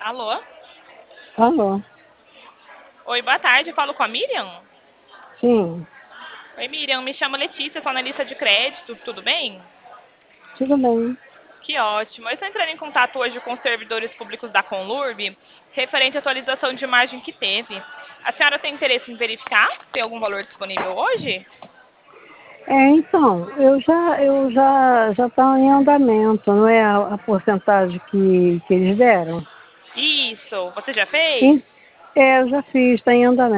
Alô? Alô? Oi, boa tarde. Eu falo com a Miriam? Sim, Oi, Miriam. Me chamo Letícia, sou analista de crédito. Tudo bem? tudo bem. Que ótimo. Eu estou entrando em contato hoje com os servidores públicos da Conlurb, referente à atualização de margem que teve. A senhora tem interesse em verificar se tem algum valor disponível hoje? Então, já está em andamento, não é a porcentagem que eles deram? Isso. Você já fez? E- eu já fiz, está em andamento.